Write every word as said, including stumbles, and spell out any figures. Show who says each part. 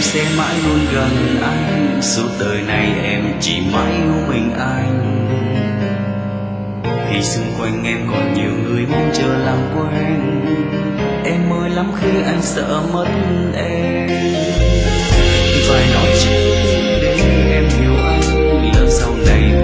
Speaker 1: sẽ mãi luôn gần anh, suốt đời này em chỉ mãi yêu mình anh. Khi xung quanh em còn nhiều người mong chờ làm quen, em ơi lắm khi anh sợ mất em. Phải nói trước để em hiểu anh, lỡ sau này